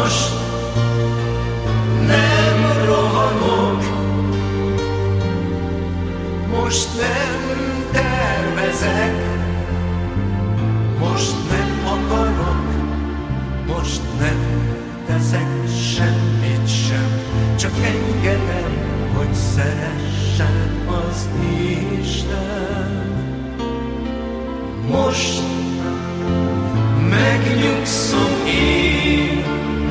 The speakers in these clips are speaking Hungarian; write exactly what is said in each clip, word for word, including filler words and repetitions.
Most nem rohanok, most nem tervezek, most nem akarok, most nem teszek semmit sem, csak engedem, hogy szeressen az Isten. Most megnyugszom én,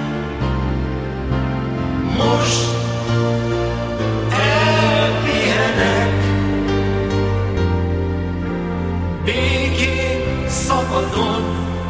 most elpihenek, békén szabadon,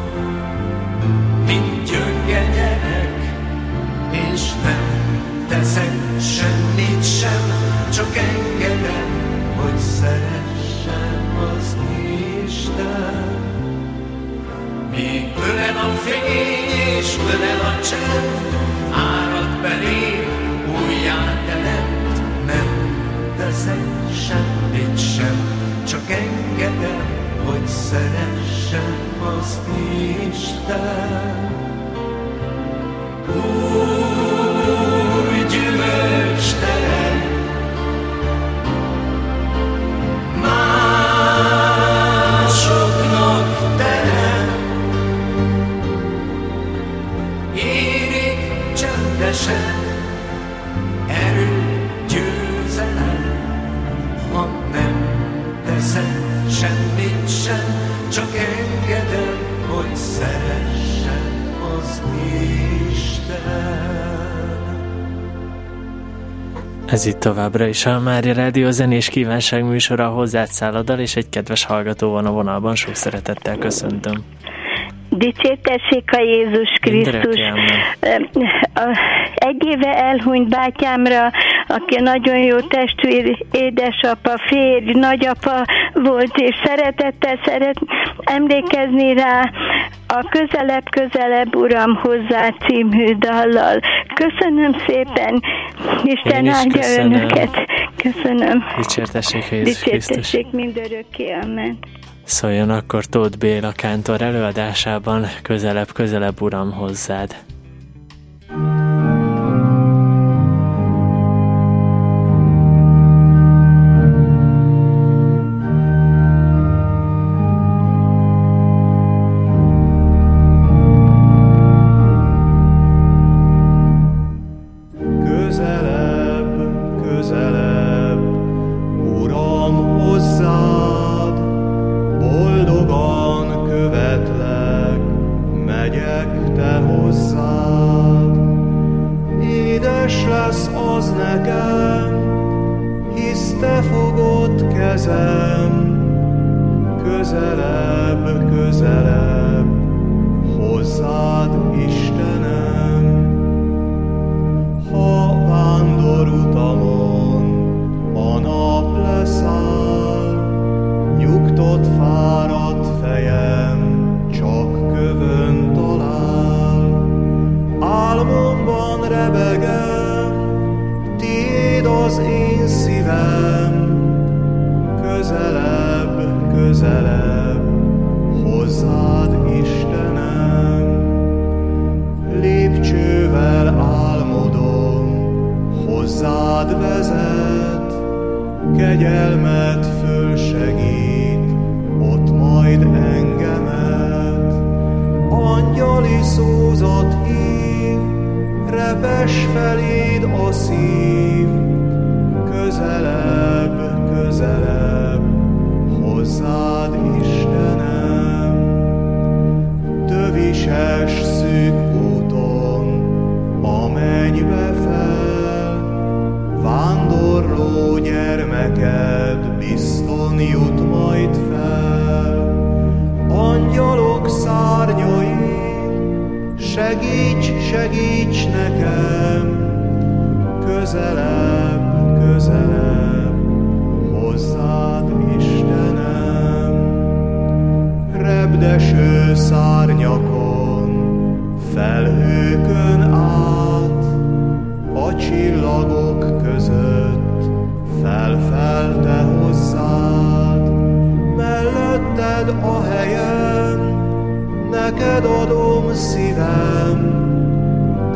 mint gyönge gyerek, és nem teszek semmit sem, csak engedem, hogy szeressen az Isten. Míg ölel a fény és ölel a csend, árad belém, újjá teremt, nem teszek semmit sem, csak engedem, hogy szeressen az Isten. Új gyümölcs terem, másoknak terem, érik csendesen, erő, győzelem, ha nem teszek semmit sem, csak engedem, hogy szeressen az Isten. Ez itt továbbra is a Mária Rádió zenés kívánság műsora, hozzád szálladdal, és egy kedves hallgató van a vonalban, sok szeretettel köszöntöm. Dicsértessék a Jézus Krisztus. Egy éve elhunyt bátyámra, aki nagyon jó testvér, édesapa, férj, nagyapa volt, és szeretettel szeret emlékezni rá a Közelebb, közelebb, Uram, hozzá című dallal. Köszönöm szépen, Isten áldja önöket. Köszönöm. Dicsértessék a Jézus Krisztus. Dicsértessék mindörökké, amen. Szóljon akkor Tóth Béla kántor előadásában Közelebb, közelebb, Uram, hozzád.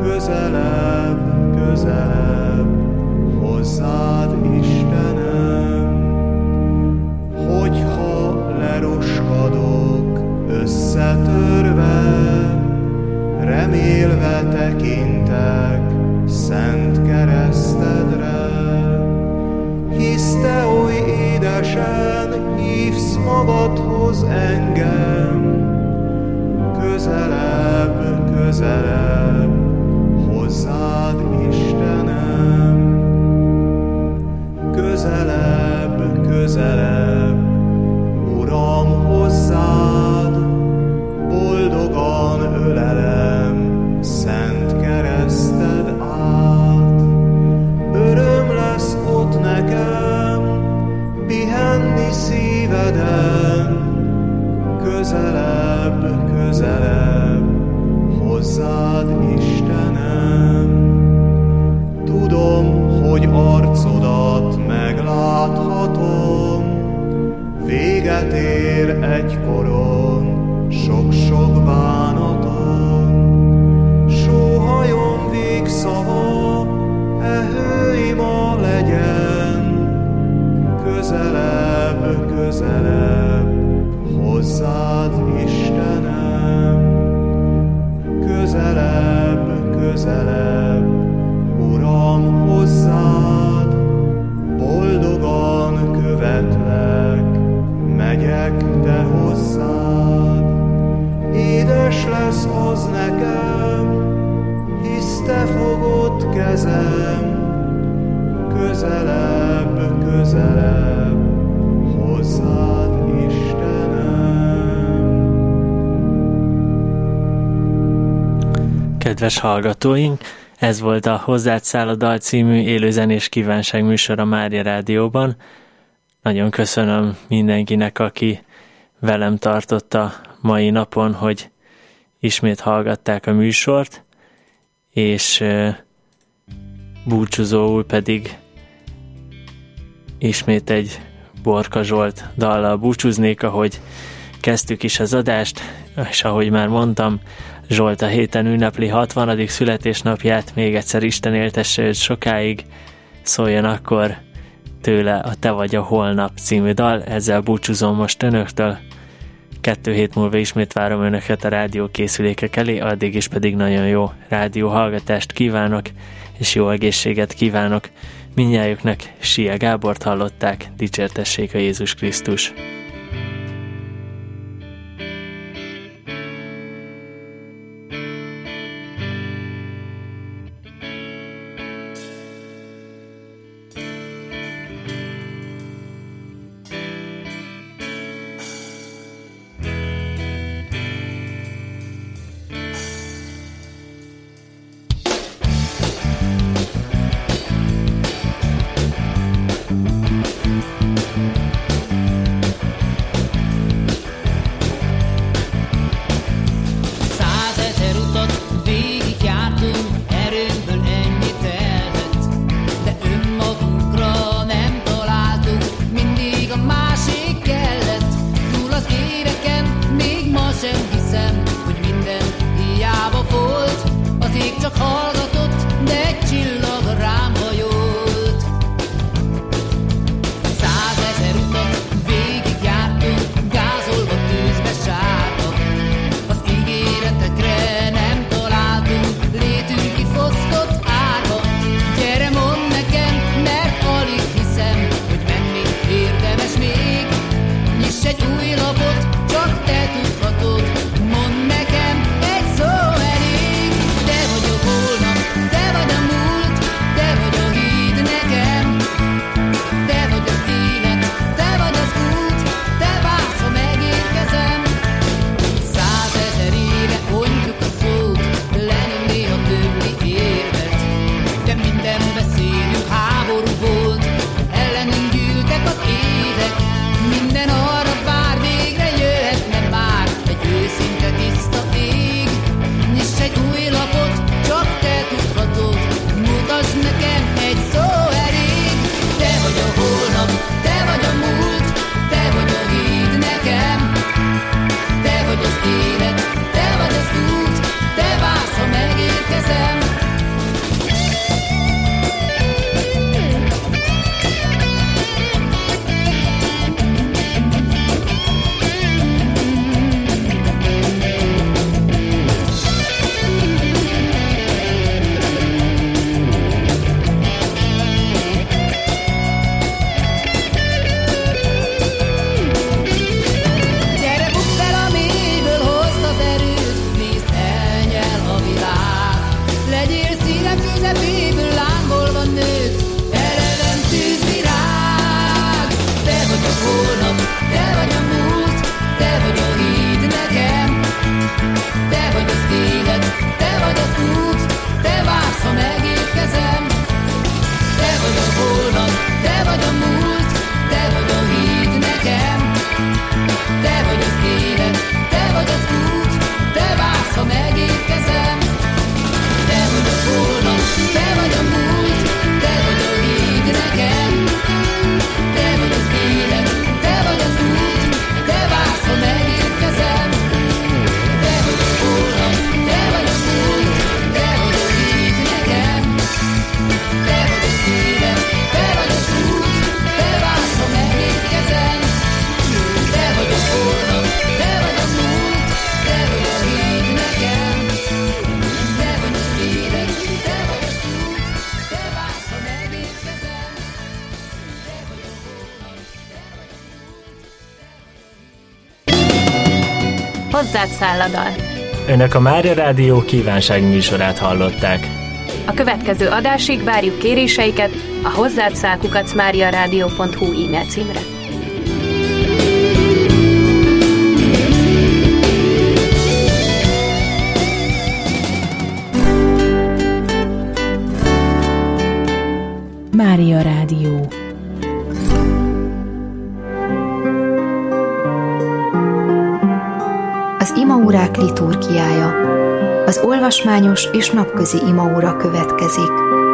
közelebb, közelebb hozzád, Istenem, hogyha leroskadok összetörve, remélve tekintek szent keresztedre, hisz te oly édesen hívsz magadhoz engem, közelebb, közelebb hozzád, Istenem, közelebb, közelebb, Uram, hozzád, boldogan ölelem szent kereszted át. Öröm lesz ott nekem pihenni szíveden, közelebb, közelebb hozzád, Istenem. Tudom, hogy arcodat megláthatom, véget ér egykoron sok-sok bánatom. Sóhajom végszava, e hőima legyen, közelebb, közelebb hozzád, Istenem, közelebb, közelebb, Uram, hozzád, boldogan követlek, megyek te hozzád. Édes lesz az nekem, hisz te fogod kezem, közelebb, közelebb hozzád, Istenem. Kedves hallgatóink, ez volt a Hozzád száll a dal című élőzenés kívánság műsor a Mária Rádióban. Nagyon köszönöm mindenkinek, aki velem tartotta mai napon, hogy ismét hallgatták a műsort, és búcsúzóul pedig ismét egy Borka Zsolt dallal búcsúznék, ahogy kezdtük is az adást, és ahogy már mondtam, Zsolt a héten ünnepli hatvanadik születésnapját, még egyszer Isten éltesse őt sokáig, szóljon akkor tőle a Te vagy a holnap című dal, ezzel búcsúzom most önöktől. Kettő hét múlva ismét várom önöket a rádiókészülékek elé, addig is pedig nagyon jó rádióhallgatást kívánok, és jó egészséget kívánok. Mindnyájuknak Sia Gábort hallották, dicsértessék a Jézus Krisztus. Hozzád szálladdal. Önök a Mária Rádió kívánságműsorát hallották. A következő adásig várjuk kéréseiket a hozzád szál kukac máriaradio pont hu e-mail címre. Mária Rádió. Az imaórák liturgiája. Az olvasmányos és napközi imaóra következik.